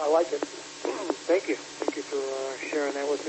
I like it. Thank you. Thank you for sharing that with me.